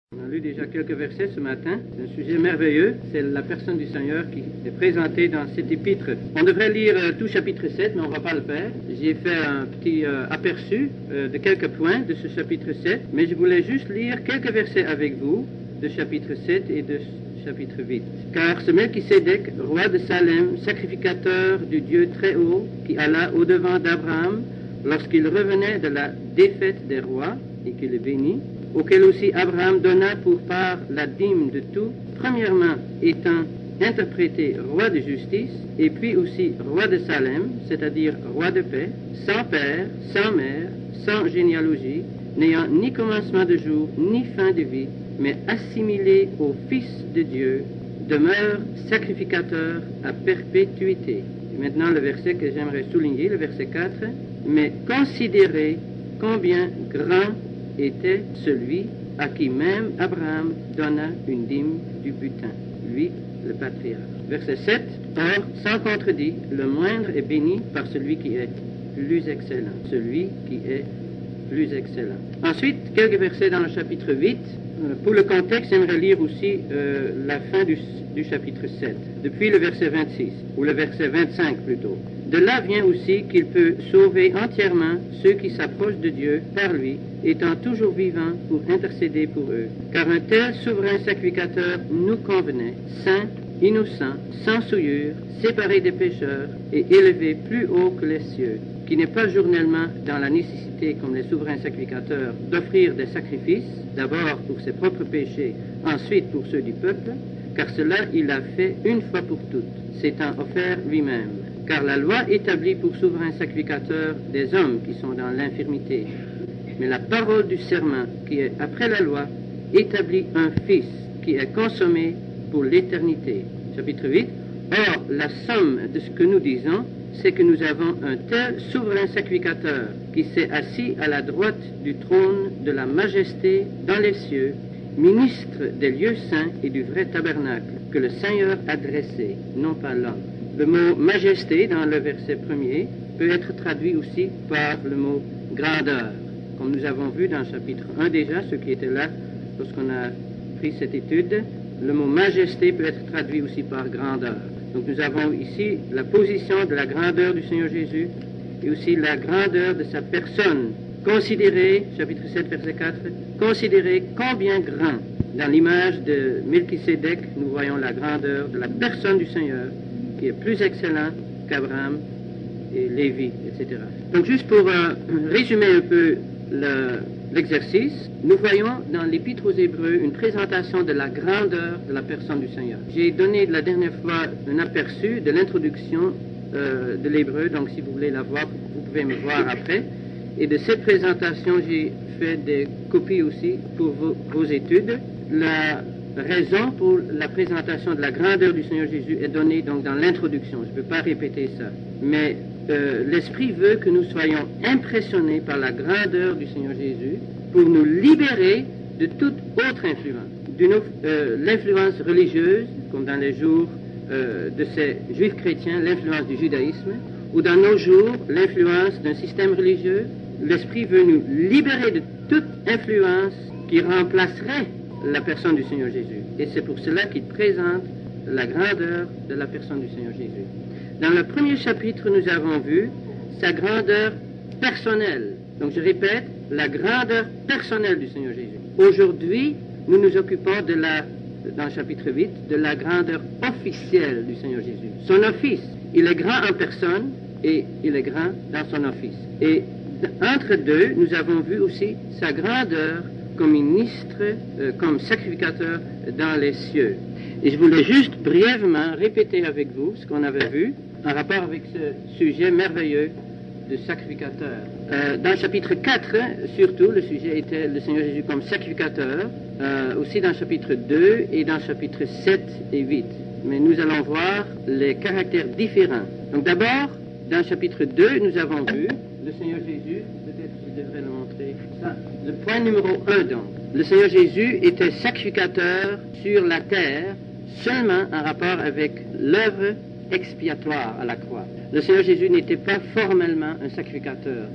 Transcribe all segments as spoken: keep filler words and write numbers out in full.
On a lu déjà quelques versets ce matin. C'est un sujet merveilleux. C'est la personne du Seigneur qui est présentée dans cet épître. On devrait lire euh, tout chapitre sept, mais on ne va pas le faire. J'ai fait un petit euh, aperçu euh, de quelques points de ce chapitre sept, mais je voulais juste lire quelques versets avec vous de chapitre sept et de chapitre huit. Car ce Melchisédek, roi de Salem, sacrificateur du Dieu très haut, qui alla au-devant d'Abraham lorsqu'il revenait de la défaite des rois et qu'il le bénit, auquel aussi Abraham donna pour part la dîme de tout, premièrement étant interprété roi de justice, et puis aussi roi de Salem, c'est-à-dire roi de paix, sans père, sans mère, sans généalogie, n'ayant ni commencement de jour, ni fin de vie, mais assimilé au Fils de Dieu, demeure sacrificateur à perpétuité. Et maintenant le verset que j'aimerais souligner, le verset quatre, mais considérez combien grand était celui à qui même Abraham donna une dîme du butin, lui, le patriarche. Verset sept, or, sans contredit, le moindre est béni par celui qui est plus excellent, celui qui est plus excellent. Ensuite, quelques versets dans le chapitre huit. Pour le contexte, j'aimerais lire aussi euh, la fin du, du chapitre sept, depuis le verset vingt-six, ou le verset vingt-cinq plutôt. De là vient aussi qu'il peut sauver entièrement ceux qui s'approchent de Dieu par lui, étant toujours vivant pour intercéder pour eux. Car un tel souverain sacrificateur nous convenait, saint, innocent, sans souillure, séparé des pécheurs et élevé plus haut que les cieux, qui n'est pas journellement dans la nécessité, comme les souverains sacrificateurs, d'offrir des sacrifices, d'abord pour ses propres péchés, ensuite pour ceux du peuple, car cela il a fait une fois pour toutes, s'étant offert lui-même. Car la loi établit pour souverain sacrificateur des hommes qui sont dans l'infirmité. Mais la parole du serment, qui est après la loi, établit un Fils qui est consommé pour l'éternité. Chapitre huit. Or, la somme de ce que nous disons, c'est que nous avons un tel souverain sacrificateur qui s'est assis à la droite du trône de la majesté dans les cieux, ministre des lieux saints et du vrai tabernacle que le Seigneur a dressé, non pas l'homme. Le mot majesté dans le verset premier peut être traduit aussi par le mot grandeur. Comme nous avons vu dans le chapitre un déjà, ceux qui étaient là lorsqu'on a pris cette étude, le mot majesté peut être traduit aussi par grandeur. Donc nous avons ici la position de la grandeur du Seigneur Jésus et aussi la grandeur de sa personne. Considérez, chapitre sept, verset quatre, considérez combien grand. Dans l'image de Melchisédek, nous voyons la grandeur de la personne du Seigneur qui est plus excellent qu'Abraham et Lévi, et cetera. Donc juste pour euh, résumer un peu le, l'exercice, nous voyons dans l'Épître aux Hébreux une présentation de la grandeur de la personne du Seigneur. J'ai donné la dernière fois un aperçu de l'introduction euh, de l'Hébreu, donc si vous voulez la voir, vous pouvez me voir après. Et de cette présentation, j'ai fait des copies aussi pour vos, vos études. La raison pour la présentation de la grandeur du Seigneur Jésus est donnée donc dans l'introduction. Je ne peux pas répéter ça. Mais euh, l'Esprit veut que nous soyons impressionnés par la grandeur du Seigneur Jésus pour nous libérer de toute autre influence. D'une, euh, l'influence religieuse, comme dans les jours euh, de ces juifs chrétiens, l'influence du judaïsme, ou dans nos jours, l'influence d'un système religieux. L'Esprit veut nous libérer de toute influence qui remplacerait la personne du Seigneur Jésus. Et c'est pour cela qu'il présente la grandeur de la personne du Seigneur Jésus. Dans le premier chapitre, nous avons vu sa grandeur personnelle. Donc je répète, la grandeur personnelle du Seigneur Jésus. Aujourd'hui, nous nous occupons de la, dans le chapitre huit, de la grandeur officielle du Seigneur Jésus. Son office, il est grand en personne et il est grand dans son office. Et entre deux, nous avons vu aussi sa grandeur comme ministre, euh, comme sacrificateur dans les cieux. Et je voulais juste brièvement répéter avec vous ce qu'on avait vu en rapport avec ce sujet merveilleux de sacrificateur. Euh, dans le chapitre quatre, surtout, le sujet était le Seigneur Jésus comme sacrificateur, euh, aussi dans le chapitre deux et dans le chapitre sept et huit. Mais nous allons voir les caractères différents. Donc d'abord, dans le chapitre deux, nous avons vu le Seigneur Jésus, peut-être je devrais le montrer, ça, le point numéro un donc. Le Seigneur Jésus était sacrificateur sur la terre seulement en rapport avec l'œuvre expiatoire à la croix. Le Seigneur Jésus n'était pas formellement un sacrificateur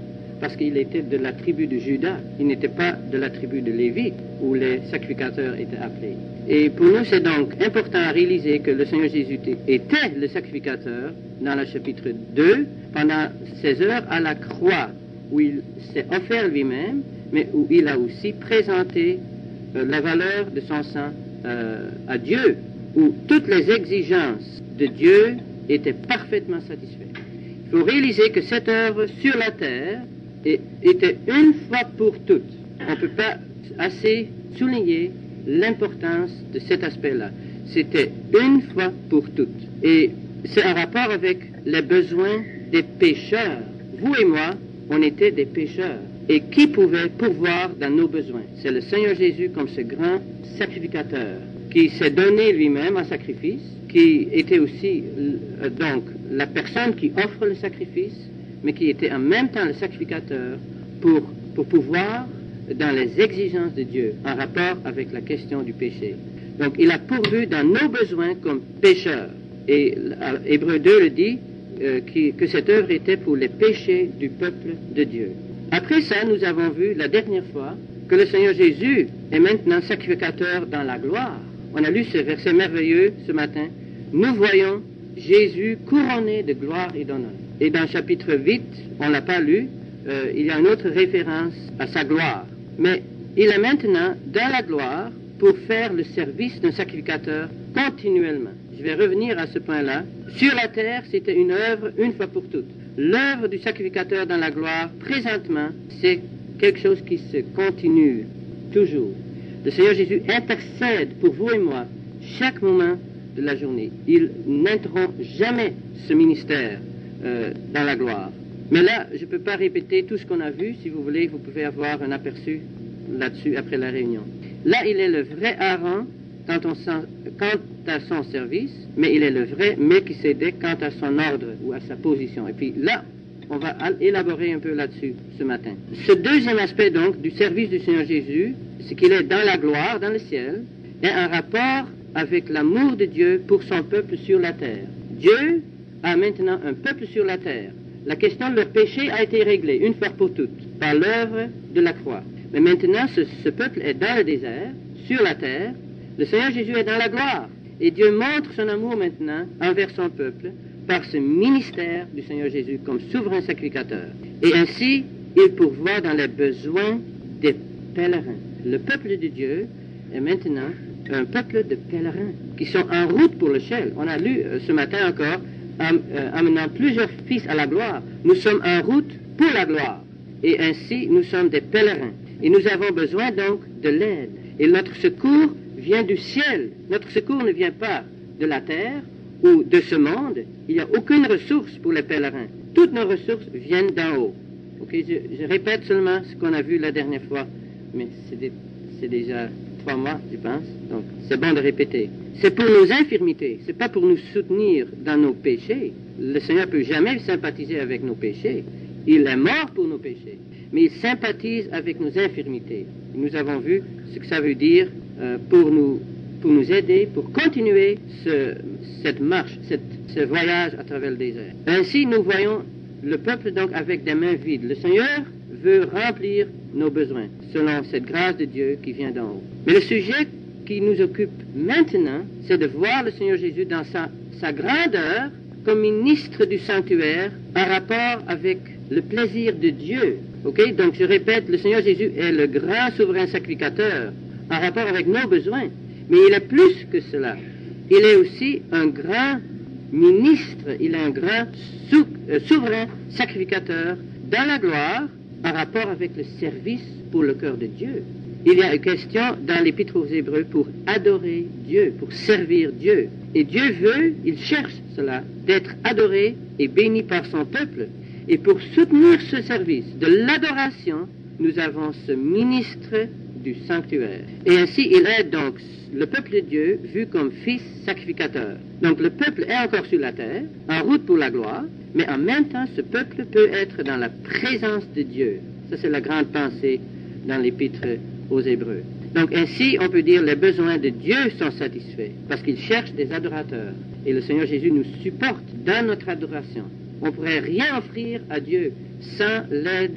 parce qu'il était de la tribu de Juda. Il n'était pas de la tribu de Lévi, où les sacrificateurs étaient appelés. Et pour nous, c'est donc important à réaliser que le Seigneur Jésus était le sacrificateur dans le chapitre deux, pendant ces heures à la croix, où il s'est offert lui-même, mais où il a aussi présenté euh, la valeur de son sang euh, à Dieu, où toutes les exigences de Dieu étaient parfaitement satisfaites. Il faut réaliser que cette œuvre sur la terre était une fois pour toutes. On ne peut pas assez souligner l'importance de cet aspect-là. C'était une fois pour toutes. Et c'est en rapport avec les besoins des pécheurs. Vous et moi, on était des pécheurs. Et qui pouvait pourvoir dans nos besoins? C'est le Seigneur Jésus comme ce grand sacrificateur qui s'est donné lui-même en sacrifice, qui était aussi euh, donc la personne qui offre le sacrifice, mais qui était en même temps le sacrificateur pour, pour pouvoir dans les exigences de Dieu en rapport avec la question du péché. Donc il a pourvu dans nos besoins comme pécheurs. Et Hébreux deux le dit, euh, qui, que cette œuvre était pour les péchés du peuple de Dieu. Après ça, nous avons vu la dernière fois que le Seigneur Jésus est maintenant sacrificateur dans la gloire. On a lu ce verset merveilleux ce matin. Nous voyons Jésus couronné de gloire et d'honneur. Et dans le chapitre huit, on ne l'a pas lu, euh, il y a une autre référence à sa gloire. Mais il est maintenant dans la gloire pour faire le service d'un sacrificateur continuellement. Je vais revenir à ce point-là. Sur la terre, c'était une œuvre une fois pour toutes. L'œuvre du sacrificateur dans la gloire, présentement, c'est quelque chose qui se continue toujours. Le Seigneur Jésus intercède pour vous et moi chaque moment de la journée. Il n'interrompt jamais ce ministère euh, dans la gloire. Mais là, je ne peux pas répéter tout ce qu'on a vu. Si vous voulez, vous pouvez avoir un aperçu là-dessus après la réunion. Là, il est le vrai Aaron quant, on sent, quant à son service, mais il est le vrai Melchisédek quant à son ordre ou à sa position. Et puis là, on va élaborer un peu là-dessus ce matin. Ce deuxième aspect donc du service du Seigneur Jésus, c'est qu'il est dans la gloire, dans le ciel, est un rapport avec l'amour de Dieu pour son peuple sur la terre. Dieu a maintenant un peuple sur la terre. La question de leur péché a été réglée une fois pour toutes par l'œuvre de la croix. Mais maintenant, ce, ce peuple est dans le désert, sur la terre. Le Seigneur Jésus est dans la gloire. Et Dieu montre son amour maintenant envers son peuple par ce ministère du Seigneur Jésus comme souverain sacrificateur. Et ainsi, il pourvoit dans les besoins des pèlerins. Le peuple de Dieu est maintenant un peuple de pèlerins qui sont en route pour le ciel. On a lu euh, ce matin encore, am, euh, amenant plusieurs fils à la gloire. Nous sommes en route pour la gloire. Et ainsi, nous sommes des pèlerins. Et nous avons besoin donc de l'aide. Et notre secours vient du ciel. Notre secours ne vient pas de la terre ou de ce monde. Il n'y a aucune ressource pour les pèlerins. Toutes nos ressources viennent d'en haut. Okay, je, je répète seulement ce qu'on a vu la dernière fois, mais c'est, des, c'est déjà trois mois, je pense. Donc, c'est bon de répéter. C'est pour nos infirmités. C'est pas pour nous soutenir dans nos péchés. Le Seigneur peut jamais sympathiser avec nos péchés. Il est mort pour nos péchés. Mais il sympathise avec nos infirmités. Nous avons vu ce que ça veut dire euh, pour, nous, pour nous aider, pour continuer ce, cette marche, cette, ce voyage à travers le désert. Ainsi, nous voyons le peuple donc avec des mains vides. Le Seigneur veut remplir nos besoins selon cette grâce de Dieu qui vient d'en haut. Mais le sujet qui nous occupe maintenant, c'est de voir le Seigneur Jésus dans sa, sa grandeur comme ministre du sanctuaire en rapport avec le plaisir de Dieu. Ok, donc je répète, le Seigneur Jésus est le grand souverain sacrificateur en rapport avec nos besoins, mais il est plus que cela. Il est aussi un grand ministre, il est un grand sou, euh, souverain sacrificateur dans la gloire en rapport avec le service pour le cœur de Dieu. Il y a une question dans l'Épître aux Hébreux pour adorer Dieu, pour servir Dieu. Et Dieu veut, il cherche cela, d'être adoré et béni par son peuple. Et pour soutenir ce service de l'adoration, nous avons ce ministre du sanctuaire. Et ainsi, il est donc le peuple de Dieu vu comme fils sacrificateur. Donc le peuple est encore sur la terre, en route pour la gloire, mais en même temps, ce peuple peut être dans la présence de Dieu. Ça, c'est la grande pensée dans l'Épître aux Hébreux. Donc ainsi, on peut dire les besoins de Dieu sont satisfaits, parce qu'il cherche des adorateurs. Et le Seigneur Jésus nous supporte dans notre adoration. On ne pourrait rien offrir à Dieu sans l'aide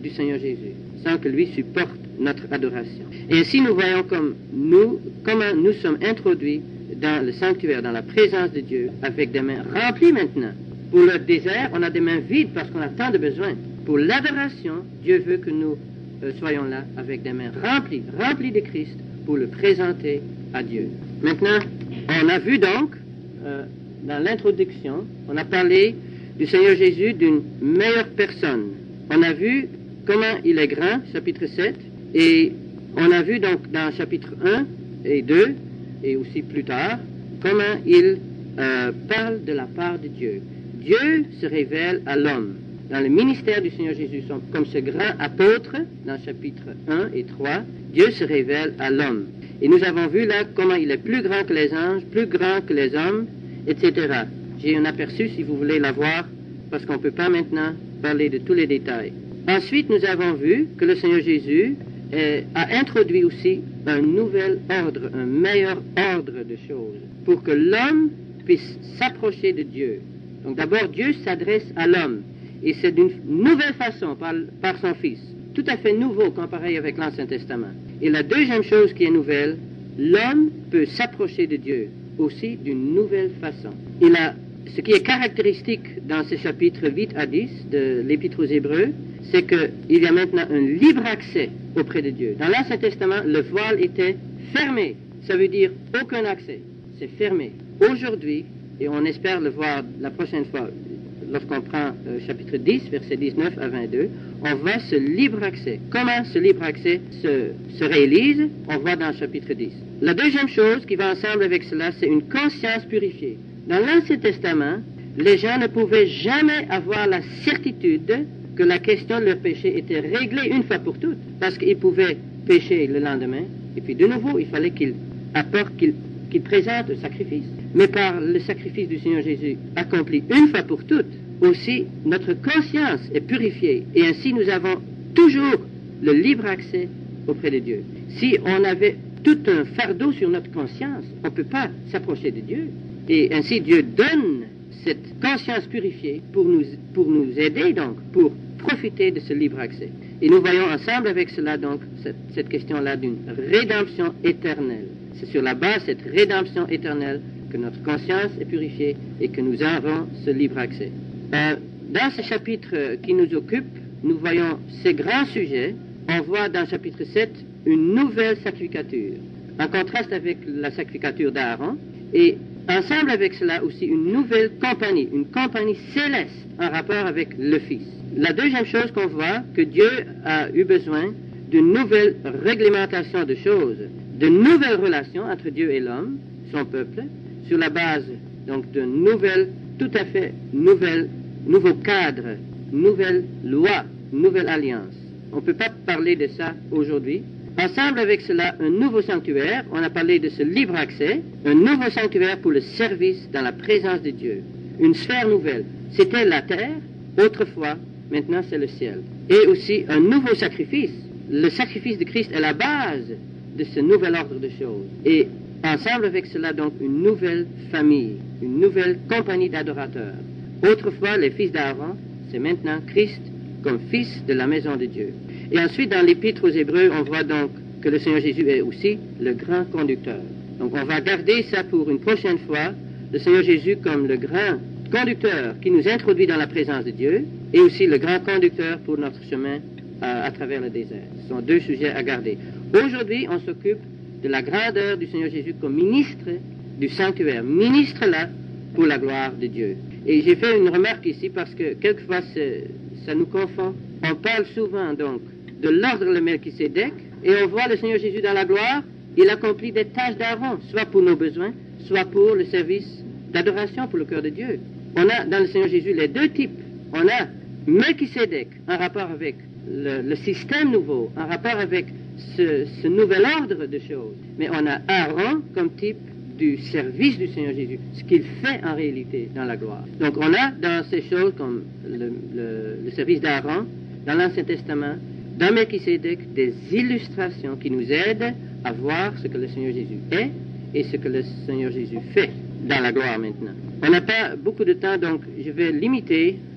du Seigneur Jésus, sans que lui supporte notre adoration. Et ainsi nous voyons comme nous, comment nous sommes introduits dans le sanctuaire, dans la présence de Dieu, avec des mains remplies maintenant. Pour le désert, on a des mains vides parce qu'on a tant de besoins. Pour l'adoration, Dieu veut que nous euh, soyons là avec des mains remplies, remplies de Christ, pour le présenter à Dieu. Maintenant, on a vu donc, euh, dans l'introduction, on a parlé du Seigneur Jésus d'une meilleure personne. On a vu comment il est grand, chapitre sept, et on a vu donc dans chapitre un et deux, et aussi plus tard, comment il euh, parle de la part de Dieu. Dieu se révèle à l'homme. Dans le ministère du Seigneur Jésus, comme ce grand apôtre, dans chapitre un et trois, Dieu se révèle à l'homme. Et nous avons vu là comment il est plus grand que les anges, plus grand que les hommes, et cetera. J'ai un aperçu si vous voulez la voir, parce qu'on ne peut pas maintenant parler de tous les détails. Ensuite, nous avons vu que le Seigneur Jésus eh, a introduit aussi un nouvel ordre, un meilleur ordre de choses, pour que l'homme puisse s'approcher de Dieu. Donc d'abord, Dieu s'adresse à l'homme, et c'est d'une nouvelle façon, par, par son Fils, tout à fait nouveau comparé avec l'Ancien Testament. Et la deuxième chose qui est nouvelle, l'homme peut s'approcher de Dieu aussi d'une nouvelle façon. Il a, ce qui est caractéristique dans ces chapitres huit à dix de l'Épître aux Hébreux, c'est qu'il y a maintenant un libre accès auprès de Dieu. Dans l'Ancien Testament, le voile était fermé. Ça veut dire aucun accès. C'est fermé. Aujourd'hui, et on espère le voir la prochaine fois, lorsqu'on prend euh, chapitre dix, versets dix-neuf à vingt-deux, on voit ce libre accès. Comment ce libre accès se, se réalise? On voit dans chapitre dix. La deuxième chose qui va ensemble avec cela, c'est une conscience purifiée. Dans l'Ancien Testament, les gens ne pouvaient jamais avoir la certitude que la question de leur péché était réglée une fois pour toutes, parce qu'ils pouvaient pécher le lendemain, et puis de nouveau, il fallait qu'ils apportent, qu'ils qu'ils présentent un sacrifice. Mais par le sacrifice du Seigneur Jésus accompli une fois pour toutes, aussi notre conscience est purifiée, et ainsi nous avons toujours le libre accès auprès de Dieu. Si on avait tout un fardeau sur notre conscience, on ne peut pas s'approcher de Dieu. Et ainsi Dieu donne cette conscience purifiée pour nous, pour nous aider donc, pour profiter de ce libre accès. Et nous voyons ensemble avec cela donc cette, cette question-là d'une rédemption éternelle. C'est sur la base de cette rédemption éternelle que notre conscience est purifiée et que nous avons ce libre accès. Euh, dans ce chapitre qui nous occupe, nous voyons ces grands sujets. On voit dans chapitre sept une nouvelle sacrificature, en contraste avec la sacrificature d'Aaron, et ensemble avec cela aussi une nouvelle compagnie, une compagnie céleste en rapport avec le Fils. La deuxième chose qu'on voit, que Dieu a eu besoin d'une nouvelle réglementation de choses, de nouvelles relations entre Dieu et l'homme, son peuple, sur la base donc de nouvelles, tout à fait nouvelles, nouveaux cadres, nouvelles lois, nouvelle alliance. On ne peut pas parler de ça aujourd'hui. Ensemble avec cela, un nouveau sanctuaire, on a parlé de ce libre accès, un nouveau sanctuaire pour le service dans la présence de Dieu. Une sphère nouvelle. C'était la terre, autrefois, maintenant c'est le ciel. Et aussi un nouveau sacrifice. Le sacrifice de Christ est la base de ce nouvel ordre de choses. Et ensemble avec cela, donc, une nouvelle famille, une nouvelle compagnie d'adorateurs. Autrefois, les fils d'Aaron, c'est maintenant Christ comme fils de la maison de Dieu. Et ensuite, dans l'Épître aux Hébreux, on voit donc que le Seigneur Jésus est aussi le grand conducteur. Donc on va garder ça pour une prochaine fois, le Seigneur Jésus comme le grand conducteur qui nous introduit dans la présence de Dieu, et aussi le grand conducteur pour notre chemin à, à travers le désert. Ce sont deux sujets à garder. Aujourd'hui, on s'occupe de la grandeur du Seigneur Jésus comme ministre du sanctuaire, ministre là pour la gloire de Dieu. Et j'ai fait une remarque ici parce que quelquefois ça nous confond. On parle souvent donc de l'ordre le Melchisédek, et on voit le Seigneur Jésus dans la gloire, il accomplit des tâches d'Aaron, soit pour nos besoins, soit pour le service d'adoration pour le cœur de Dieu. On a dans le Seigneur Jésus les deux types. On a Melchisédek en rapport avec le, le système nouveau, en rapport avec ce, ce nouvel ordre de choses. Mais on a Aaron comme type du service du Seigneur Jésus, ce qu'il fait en réalité dans la gloire. Donc on a dans ces choses comme le, le, le service d'Aaron, dans l'Ancien Testament, dans Melchisédek, des illustrations qui nous aident à voir ce que le Seigneur Jésus est et ce que le Seigneur Jésus fait dans la gloire maintenant. On n'a pas beaucoup de temps, donc je vais limiter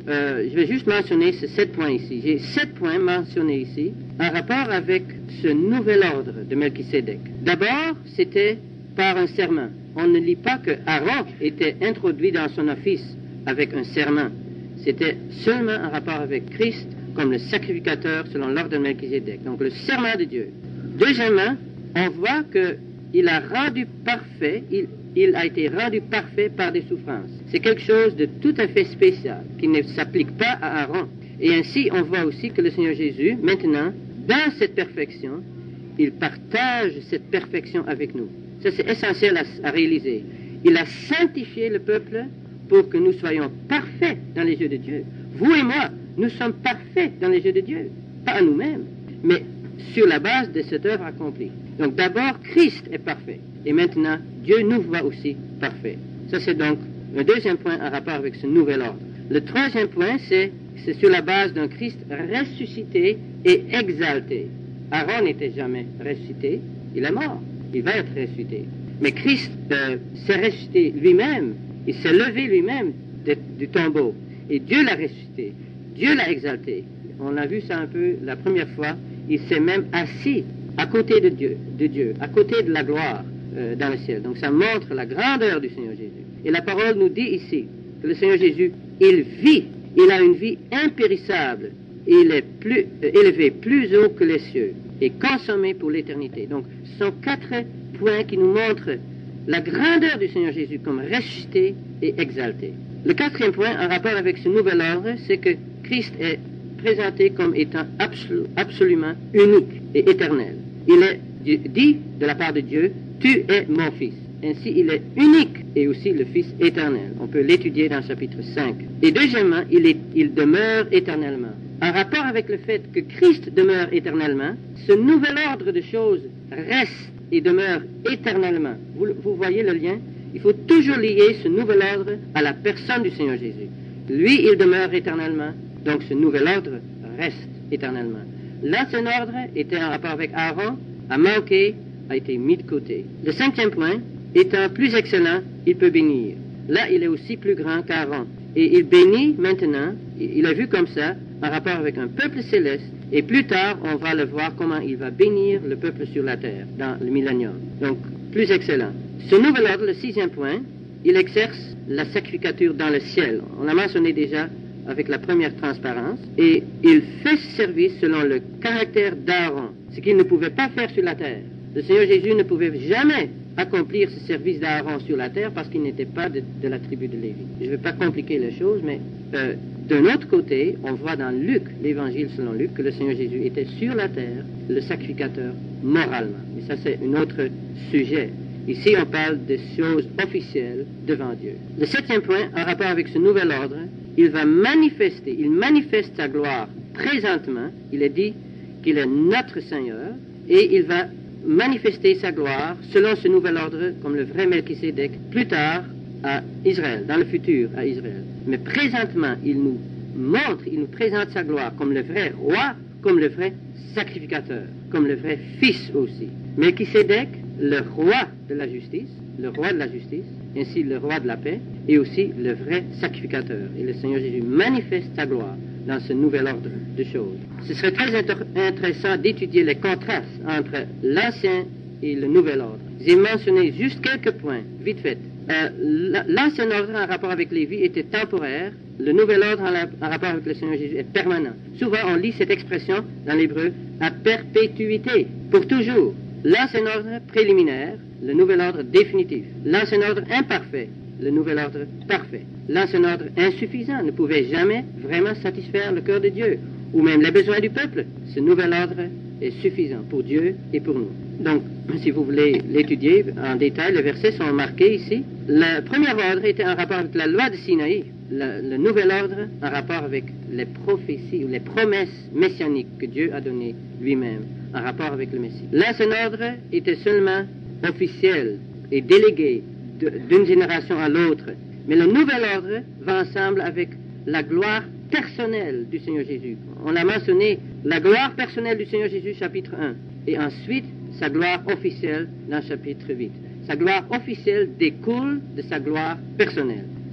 euh, je vais juste mentionner ces sept points ici. J'ai sept points mentionnés ici en rapport avec ce nouvel ordre de Melchisédek. D'abord, c'était par un serment. On ne lit pas que Aaron était introduit dans son office avec un serment. C'était seulement en rapport avec Christ comme le sacrificateur selon l'ordre de Melchisédek. Donc le serment de Dieu. Deuxièmement, on voit qu'il a rendu parfait, il, il a été rendu parfait par des souffrances. C'est quelque chose de tout à fait spécial qui ne s'applique pas à Aaron. Et ainsi, on voit aussi que le Seigneur Jésus, maintenant, dans cette perfection, il partage cette perfection avec nous. Ça, c'est essentiel à, à réaliser. Il a sanctifié le peuple pour que nous soyons parfaits dans les yeux de Dieu. Vous et moi, nous sommes parfaits dans les yeux de Dieu. Pas à nous-mêmes, mais sur la base de cette œuvre accomplie. Donc d'abord, Christ est parfait. Et maintenant, Dieu nous voit aussi parfaits. Ça, c'est donc un deuxième point en rapport avec ce nouvel ordre. Le troisième point, c'est c'est sur la base d'un Christ ressuscité et exalté. Aaron n'était jamais ressuscité, il est mort, il va être ressuscité. Mais Christ euh, s'est ressuscité lui-même, il s'est levé lui-même de, du tombeau, et Dieu l'a ressuscité, Dieu l'a exalté. On a vu ça un peu la première fois, il s'est même assis à côté de Dieu, de Dieu, à côté de la gloire euh, dans le ciel. Donc ça montre la grandeur du Seigneur Jésus. Et la parole nous dit ici que le Seigneur Jésus, il vit, il a une vie impérissable, il est plus euh, élevé plus haut que les cieux et consommé pour l'éternité. Donc ce sont quatre points qui nous montrent la grandeur du Seigneur Jésus comme ressuscité et exalté. Le quatrième point en rapport avec ce nouvel ordre, c'est que Christ est présenté comme étant absolu, absolument unique et éternel. Il est dit de la part de Dieu, tu es mon fils. Ainsi, il est unique et aussi le Fils éternel. On peut l'étudier dans le chapitre cinq. Et deuxièmement, il, est, il demeure éternellement. En rapport avec le fait que Christ demeure éternellement, ce nouvel ordre de choses reste et demeure éternellement. Vous, vous voyez le lien? Il faut toujours lier ce nouvel ordre à la personne du Seigneur Jésus. Lui, il demeure éternellement, donc ce nouvel ordre reste éternellement. L'ancien ordre était en rapport avec Aaron, a manqué, a été mis de côté. Le cinquième point, étant plus excellent, il peut bénir. Là, il est aussi plus grand qu'Aaron. Et il bénit maintenant, il est vu comme ça, en rapport avec un peuple céleste, et plus tard, on va le voir comment il va bénir le peuple sur la terre, dans le millénium. Donc, plus excellent. Ce nouvel ordre, le sixième point, il exerce la sacrificature dans le ciel. On l'a mentionné déjà avec la première transparence, et il fait ce service selon le caractère d'Aaron, ce qu'il ne pouvait pas faire sur la terre. Le Seigneur Jésus ne pouvait jamais accomplir ce service d'Aaron sur la terre parce qu'il n'était pas de, de la tribu de Lévi. Je ne vais pas compliquer les choses, mais euh, d'un autre côté, on voit dans Luc, l'évangile selon Luc, que le Seigneur Jésus était sur la terre le sacrificateur moralement. Mais ça, c'est un autre sujet. Ici, on parle des choses officielles devant Dieu. Le septième point, en rapport avec ce nouvel ordre, il va manifester, il manifeste sa gloire présentement. Il est dit qu'il est notre Seigneur et il va manifester sa gloire selon ce nouvel ordre comme le vrai Melchisédek plus tard à Israël, dans le futur à Israël. Mais présentement, il nous montre, il nous présente sa gloire comme le vrai roi, comme le vrai sacrificateur, comme le vrai fils aussi. Melchisédek, le roi de la justice, le roi de la justice, ainsi le roi de la paix, et aussi le vrai sacrificateur. Et le Seigneur Jésus manifeste sa gloire dans ce nouvel ordre de choses. Ce serait très inter- intéressant d'étudier les contrastes entre l'ancien et le nouvel ordre. J'ai mentionné juste quelques points, vite fait. Euh, l'ancien ordre en rapport avec Lévi était temporaire, le nouvel ordre en, la, en rapport avec le Seigneur Jésus est permanent. Souvent on lit cette expression dans l'hébreu à perpétuité, pour toujours. L'ancien ordre préliminaire, le nouvel ordre définitif. L'ancien ordre imparfait, le nouvel ordre parfait. L'ancien ordre insuffisant ne pouvait jamais vraiment satisfaire le cœur de Dieu, ou même les besoins du peuple. Ce nouvel ordre est suffisant pour Dieu et pour nous. Donc, si vous voulez l'étudier en détail, les versets sont marqués ici. Le premier ordre était en rapport avec la loi de Sinaï, le, le nouvel ordre en rapport avec les prophéties ou les promesses messianiques que Dieu a données lui-même en rapport avec le Messie. L'ancien ordre était seulement officiel et délégué d'une génération à l'autre. Mais le nouvel ordre va ensemble avec la gloire personnelle du Seigneur Jésus. On l'a mentionné, la gloire personnelle du Seigneur Jésus, chapitre un. Et ensuite, sa gloire officielle dans chapitre huit. Sa gloire officielle découle de sa gloire personnelle.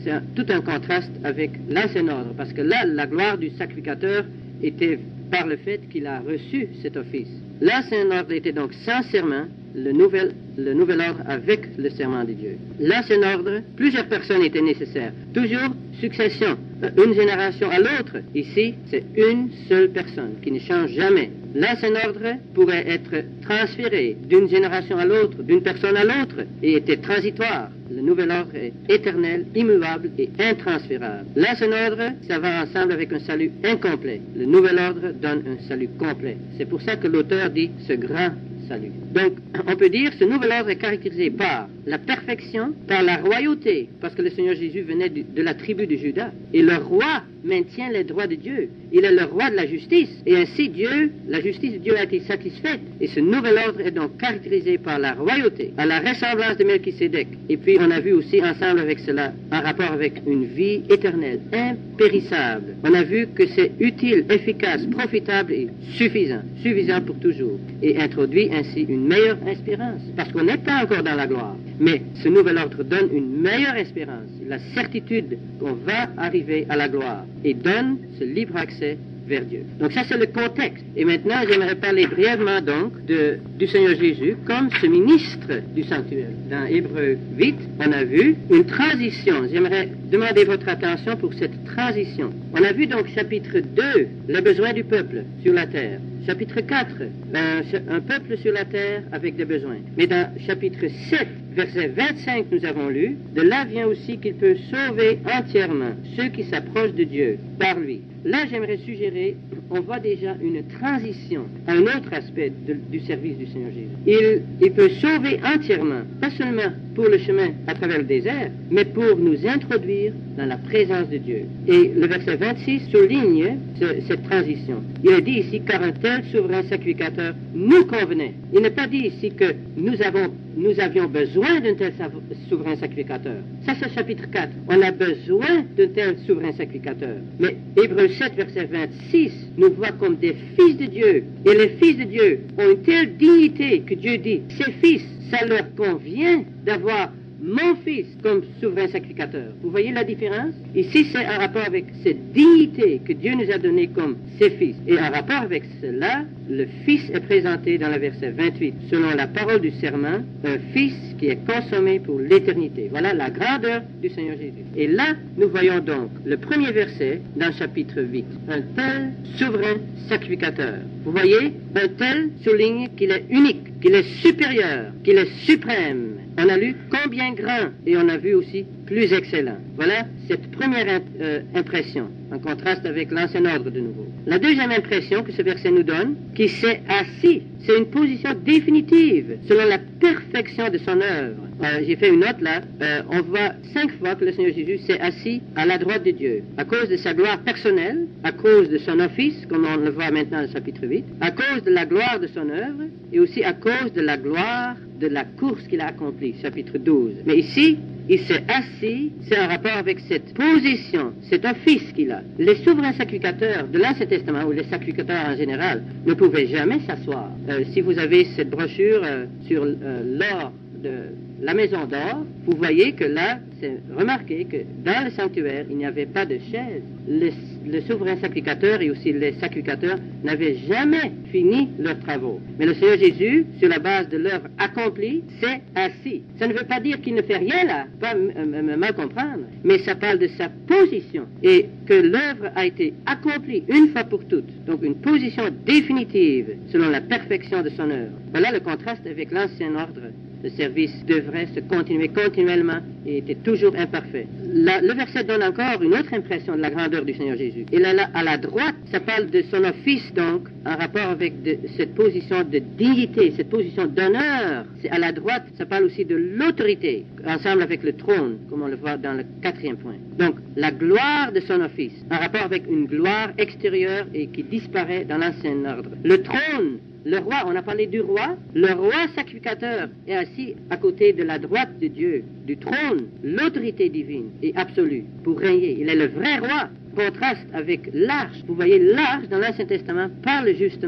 c'est un, tout un contraste avec l'ancien ordre, parce que là, la gloire du sacrificateur était par le fait qu'il a reçu cet office. L'ancien ordre était donc sans serment, le nouvel, le nouvel ordre avec le serment de Dieu. L'ancien ordre, plusieurs personnes étaient nécessaires. Toujours succession, une génération à l'autre. Ici, c'est une seule personne qui ne change jamais. L'ancien ordre pourrait être transféré d'une génération à l'autre, d'une personne à l'autre, et était transitoire. Le nouvel ordre est éternel, immuable et intransférable. L'ancien ordre, ça va ensemble avec un salut incomplet. Le nouvel ordre donne un salut complet. C'est pour ça que l'auteur dit ce grand salut. Donc, on peut dire que ce nouvel ordre est caractérisé par la perfection, par la royauté, parce que le Seigneur Jésus venait de, de la tribu de Juda. Et le roi maintient les droits de Dieu. Il est le roi de la justice. Et ainsi, Dieu, la justice de Dieu a été satisfaite. Et ce nouvel ordre est donc caractérisé par la royauté, à la ressemblance de Melchisédek. Et puis, on a vu aussi ensemble avec cela, en rapport avec une vie éternelle, impérissable. On a vu que c'est utile, efficace, profitable et suffisant. Suffisant pour toujours. Et introduit ainsi une meilleure espérance. Parce qu'on n'est pas encore dans la gloire. Mais ce nouvel ordre donne une meilleure espérance, la certitude qu'on va arriver à la gloire et donne ce libre accès vers Dieu. Donc ça c'est le contexte. Et maintenant j'aimerais parler brièvement donc de, du Seigneur Jésus comme ce ministre du sanctuaire. Dans Hébreux huit, on a vu une transition. J'aimerais demander votre attention pour cette transition. On a vu donc chapitre deux, le besoin du peuple sur la terre. Chapitre quatre, un, un peuple sur la terre avec des besoins. Mais dans chapitre sept, verset vingt-cinq, nous avons lu, de là vient aussi qu'il peut sauver entièrement ceux qui s'approchent de Dieu par lui. Là, j'aimerais suggérer, on voit déjà une transition à un autre aspect de, du service du Seigneur Jésus. Il, il peut sauver entièrement, pas seulement pour le chemin à travers le désert, mais pour nous introduire dans la présence de Dieu. Et le verset vingt-six souligne ce, cette transition. Il est dit ici, car un tel souverain sacrificateur nous convenait. Il n'est pas dit ici que nous avons nous avions besoin d'un tel souverain sacrificateur. Ça, c'est chapitre quatre. On a besoin d'un tel souverain sacrificateur. Mais Hébreux sept, verset vingt-six, nous voit comme des fils de Dieu. Et les fils de Dieu ont une telle dignité que Dieu dit, ces fils, ça leur convient d'avoir mon fils comme souverain sacrificateur. Vous voyez la différence? Ici, c'est en rapport avec cette dignité que Dieu nous a donnée comme ses fils. Et en rapport avec cela, le fils est présenté dans le verset vingt-huit. Selon la parole du serment, un fils qui est consommé pour l'éternité. Voilà la grandeur du Seigneur Jésus. Et là, nous voyons donc le premier verset dans le chapitre huit. Un tel souverain sacrificateur. Vous voyez, un tel souligne qu'il est unique, qu'il est supérieur, qu'il est suprême. On a lu combien grand et on a vu aussi plus excellent. Voilà cette première imp euh, impression, en contraste avec l'ancien ordre de nouveau. La deuxième impression que ce verset nous donne, qui s'est assis, c'est une position définitive selon la perfection de son œuvre. Euh, J'ai fait une note là, euh, on voit cinq fois que le Seigneur Jésus s'est assis à la droite de Dieu, à cause de sa gloire personnelle, à cause de son office, comme on le voit maintenant dans le chapitre huit, à cause de la gloire de son œuvre, et aussi à cause de la gloire de la course qu'il a accomplie, chapitre douze. Mais ici, il s'est assis, c'est en rapport avec cette position, cet office qu'il a. Les souverains sacrificateurs de l'Ancien Testament, ou les sacrificateurs en général, ne pouvaient jamais s'asseoir. Euh, si vous avez cette brochure euh, sur euh, l'or de la maison d'or, vous voyez que là, c'est remarqué que dans le sanctuaire, il n'y avait pas de chaise. Le, le souverain sacrificateur et aussi les sacrificateurs n'avaient jamais fini leurs travaux. Mais le Seigneur Jésus, sur la base de l'œuvre accomplie, s'est assis. Ça ne veut pas dire qu'il ne fait rien là, pas me mal comprendre, mais ça parle de sa position et que l'œuvre a été accomplie une fois pour toutes. Donc une position définitive selon la perfection de son œuvre. Voilà le contraste avec l'ancien ordre. Le service devrait se continuer continuellement et était toujours imparfait. La, le verset donne encore une autre impression de la grandeur du Seigneur Jésus. Et là, là, à la droite, ça parle de son office, donc, en rapport avec de, cette position de dignité, cette position d'honneur. C'est à la droite, ça parle aussi de l'autorité, ensemble avec le trône, comme on le voit dans le quatrième point. Donc, la gloire de son office, en rapport avec une gloire extérieure et qui disparaît dans l'ancien ordre. Le trône, le roi, on a parlé du roi, le roi sacrificateur est assis à côté de la droite de Dieu, du trône, l'autorité divine et absolue pour régner. Il est le vrai roi. Contraste avec l'arche. Vous voyez, l'arche dans l'Ancien Testament parle justement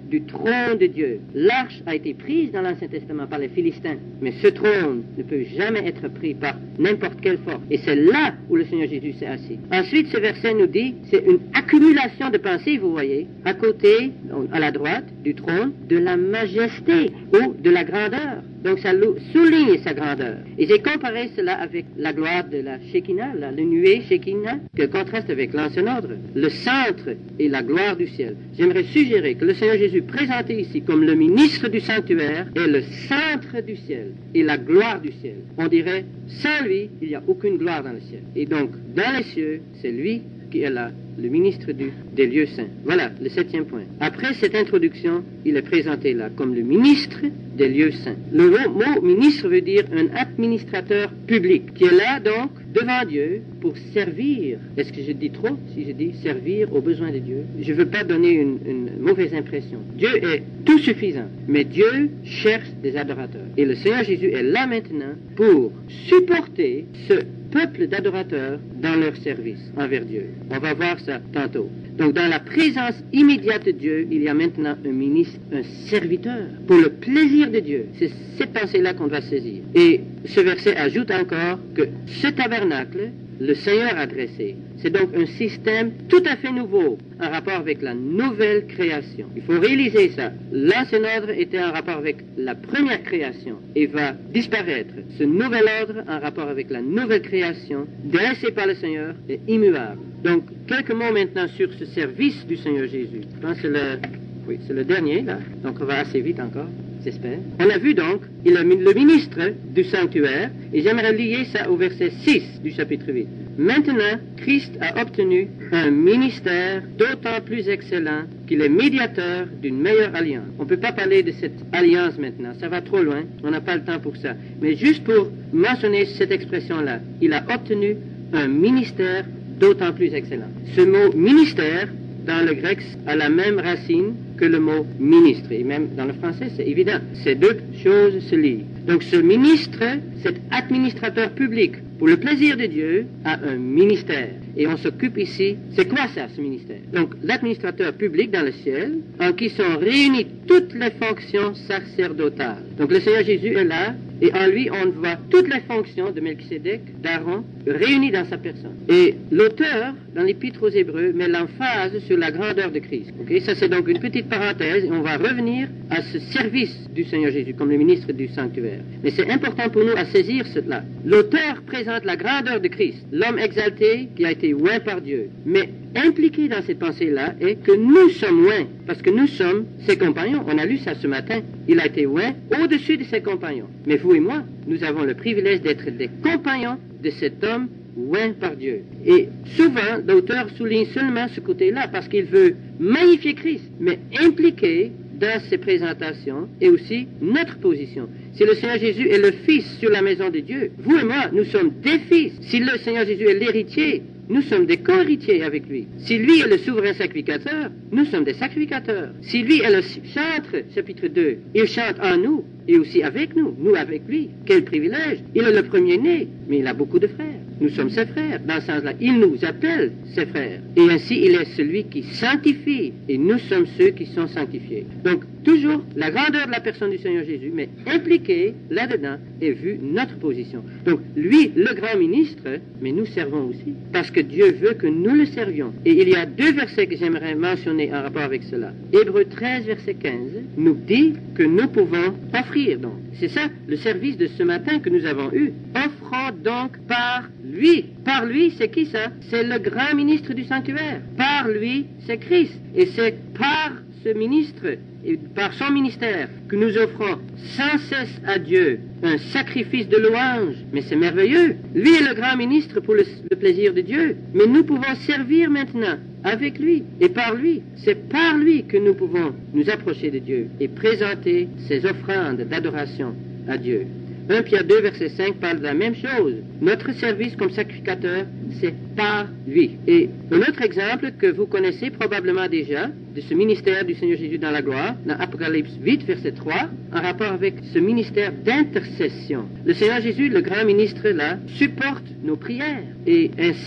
du trône de Dieu. L'arche a été prise dans l'Ancien Testament par les Philistins, mais ce trône ne peut jamais être pris par n'importe quelle force. Et c'est là où le Seigneur Jésus s'est assis. Ensuite, ce verset nous dit, c'est une accumulation de pensées, vous voyez, à côté, à la droite du trône, de la majesté ou de la grandeur. Donc ça souligne sa grandeur. Et j'ai comparé cela avec la gloire de la Shekinah, la, le nuée Shekinah, que contraste avec l'ancien ordre. Le centre et la gloire du ciel. J'aimerais suggérer que le Seigneur Jésus, présenté ici comme le ministre du sanctuaire, est le centre du ciel et la gloire du ciel. On dirait, sans lui, il n'y a aucune gloire dans le ciel. Et donc, dans les cieux, c'est lui qui est là, le ministre du, des lieux saints. Voilà, le septième point. Après cette introduction, il est présenté là comme le ministre des lieux saints. Le mot ministre veut dire un administrateur public, qui est là donc devant Dieu pour servir. Est-ce que je dis trop si je dis servir aux besoins de Dieu? Je ne veux pas donner une, une mauvaise impression. Dieu est tout suffisant, mais Dieu cherche des adorateurs. Et le Seigneur Jésus est là maintenant pour supporter ce peuple d'adorateurs dans leur service envers Dieu. On va voir ça tantôt. Donc, dans la présence immédiate de Dieu, il y a maintenant un ministre, un serviteur, pour le plaisir de Dieu. C'est cette pensée-là qu'on doit saisir. Et ce verset ajoute encore que ce tabernacle, le Seigneur a dressé. C'est donc un système tout à fait nouveau en rapport avec la nouvelle création. Il faut réaliser ça. L'ancien ordre était en rapport avec la première création et va disparaître. Ce nouvel ordre en rapport avec la nouvelle création, dressé par le Seigneur, est immuable. Donc, quelques mots maintenant sur ce service du Seigneur Jésus. Je pense que c'est le, oui, c'est le dernier, là. Donc, on va assez vite encore. J'espère. On a vu donc, il est le ministre du sanctuaire, et j'aimerais lier ça au verset six du chapitre huit. Maintenant, Christ a obtenu un ministère d'autant plus excellent qu'il est médiateur d'une meilleure alliance. On ne peut pas parler de cette alliance maintenant, ça va trop loin, on n'a pas le temps pour ça. Mais juste pour mentionner cette expression-là, il a obtenu un ministère d'autant plus excellent. Ce mot ministère, dans le grec, a la même racine que le mot ministre. Et même dans le français, c'est évident. Ces deux choses se lient. Donc ce ministre, cet administrateur public, pour le plaisir de Dieu, a un ministère. Et on s'occupe ici, c'est quoi ça, ce ministère? Donc l'administrateur public dans le ciel, en qui sont réunies toutes les fonctions sacerdotales. Donc le Seigneur Jésus est là, et en lui, on voit toutes les fonctions de Melchisédek, d'Aaron, réunies dans sa personne. Et l'auteur, dans l'Épître aux Hébreux, met l'emphase sur la grandeur de Christ. Okay? Ça, c'est donc une petite parenthèse, et on va revenir à ce service du Seigneur Jésus, comme le ministre du sanctuaire. Mais c'est important pour nous à saisir cela. L'auteur présente la grandeur de Christ, l'homme exalté qui a été oint par Dieu. Mais impliqué dans cette pensée-là est que nous sommes oints, parce que nous sommes ses compagnons. On a lu ça ce matin. Il a été oint au-dessus de ses compagnons. Mais vous et moi, nous avons le privilège d'être des compagnons de cet homme oint par Dieu. Et souvent, l'auteur souligne seulement ce côté-là, parce qu'il veut magnifier Christ, mais impliqué dans ses présentations et aussi notre position. Si le Seigneur Jésus est le Fils sur la maison de Dieu, vous et moi, nous sommes des fils. Si le Seigneur Jésus est l'héritier, nous sommes des co-héritiers avec lui. Si lui est le souverain sacrificateur, nous sommes des sacrificateurs. Si lui est le chantre, chapitre deux, il chante en nous et aussi avec nous, nous avec lui. Quel privilège! Il est le premier-né, mais il a beaucoup de frères. Nous sommes ses frères. Dans ce sens-là, il nous appelle ses frères. Et ainsi, il est celui qui sanctifie, et nous sommes ceux qui sont sanctifiés. Donc, toujours la grandeur de la personne du Seigneur Jésus, mais impliqué là-dedans est vu notre position. Donc, lui, le grand ministre, mais nous servons aussi, parce que Dieu veut que nous le servions. Et il y a deux versets que j'aimerais mentionner en rapport avec cela. Hébreux treize, verset quinze, nous dit que nous pouvons offrir donc. C'est ça le service de ce matin que nous avons eu. Offrons donc par lui. Par lui, c'est qui ça? C'est le grand ministre du sanctuaire. Par lui, c'est Christ. Et c'est par ce ministre et par son ministère que nous offrons sans cesse à Dieu un sacrifice de louange. Mais c'est merveilleux. Lui est le grand ministre pour le, le plaisir de Dieu. Mais nous pouvons servir maintenant avec lui et par lui. C'est par lui que nous pouvons nous approcher de Dieu et présenter ces offrandes d'adoration à Dieu. un Pierre deux, verset cinq parle de la même chose. Notre service comme sacrificateur, c'est par lui. Et un autre exemple que vous connaissez probablement déjà, de ce ministère du Seigneur Jésus dans la gloire, dans Apocalypse huit, verset trois, en rapport avec ce ministère d'intercession. Le Seigneur Jésus, le grand ministre là, supporte nos prières. Et ainsi,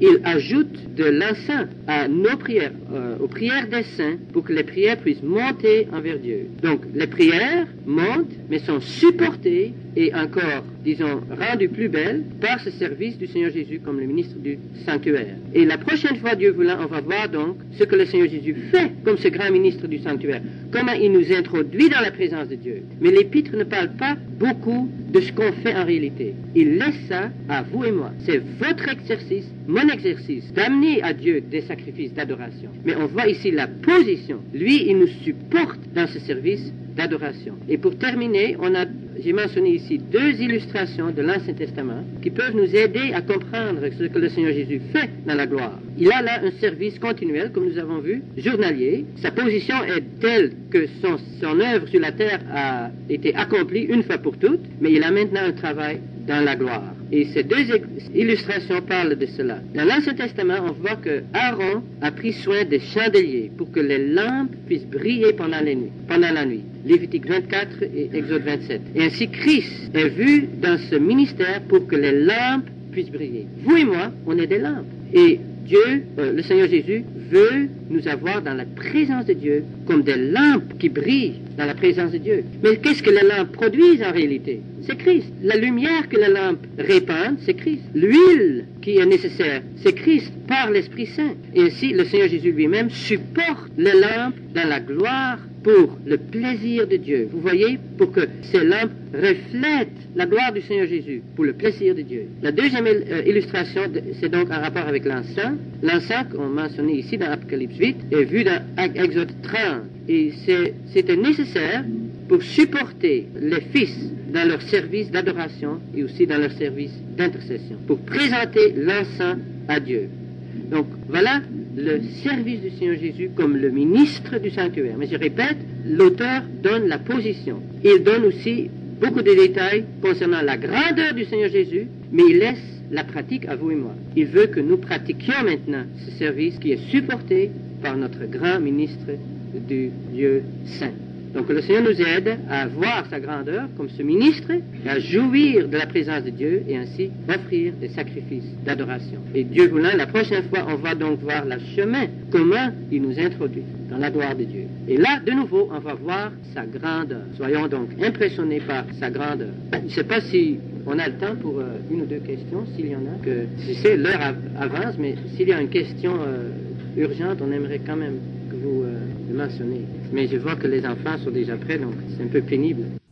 il ajoute de l'encens à nos prières, euh, aux prières des saints, pour que les prières puissent monter envers Dieu. Donc, les prières montent, mais sont supportées et encore, disons, rendues plus belles par ce service du Seigneur Jésus comme le ministre du sanctuaire. Et la prochaine fois, Dieu voulant, on va voir donc ce que le Seigneur Jésus fait comme ce grand ministre du sanctuaire, comment il nous introduit dans la présence de Dieu. Mais l'épître ne parle pas beaucoup de ce qu'on fait en réalité. Il laisse ça à vous et moi. C'est votre exercice, mon exercice, d'amener à Dieu des sacrifices d'adoration. Mais on voit ici la position. Lui, il nous supporte dans ce service d'adoration. Et pour terminer, on a, j'ai mentionné ici deux illustrations de l'Ancien Testament qui peuvent nous aider à comprendre ce que le Seigneur Jésus fait dans la gloire. Il a là un service continuel, comme nous avons vu, journalier. Sa position est telle que son, son œuvre sur la terre a été accomplie une fois pour toutes, mais il a maintenant un travail dans la gloire. Et ces deux illustrations parlent de cela. Dans l'Ancien Testament, on voit que Aaron a pris soin des chandeliers pour que les lampes puissent briller pendant la nuit. Pendant la nuit. Lévitique vingt-quatre et Exode vingt-sept. Et ainsi, Christ est vu dans ce ministère pour que les lampes puissent briller. Vous et moi, on est des lampes. Et Dieu, euh, le Seigneur Jésus, veut nous avoir dans la présence de Dieu comme des lampes qui brillent dans la présence de Dieu. Mais qu'est-ce que les lampes produisent en réalité? C'est Christ. La lumière que les lampes répandent, c'est Christ. L'huile qui est nécessaire, c'est Christ par l'Esprit Saint. Et ainsi, le Seigneur Jésus lui-même supporte les lampes dans la gloire pour le plaisir de Dieu. Vous voyez, pour que ces lampes reflètent la gloire du Seigneur Jésus, pour le plaisir de Dieu. La deuxième euh, illustration, c'est donc en rapport avec l'encens. L'encens, qu'on mentionnait ici dans Apocalypse huit, est vu dans Exode trente. Et c'était nécessaire pour supporter les fils dans leur service d'adoration et aussi dans leur service d'intercession, pour présenter l'encens à Dieu. Donc, voilà le service du Seigneur Jésus comme le ministre du sanctuaire. Mais je répète, l'auteur donne la position. Il donne aussi beaucoup de détails concernant la grandeur du Seigneur Jésus, mais il laisse la pratique à vous et moi. Il veut que nous pratiquions maintenant ce service qui est supporté par notre grand ministre du Dieu saint. Donc le Seigneur nous aide à voir sa grandeur comme ce ministre, à jouir de la présence de Dieu et ainsi offrir des sacrifices d'adoration. Et Dieu voulant, la prochaine fois, on va donc voir le chemin, comment il nous introduit dans la gloire de Dieu. Et là, de nouveau, on va voir sa grandeur. Soyons donc impressionnés par sa grandeur. Je ne sais pas si on a le temps pour euh, une ou deux questions, s'il y en a. Que, je sais, l'heure av avance, mais s'il y a une question euh, urgente, on aimerait quand même que vous euh, le mentionnez. Mais je vois que les enfants sont déjà prêts, donc c'est un peu pénible.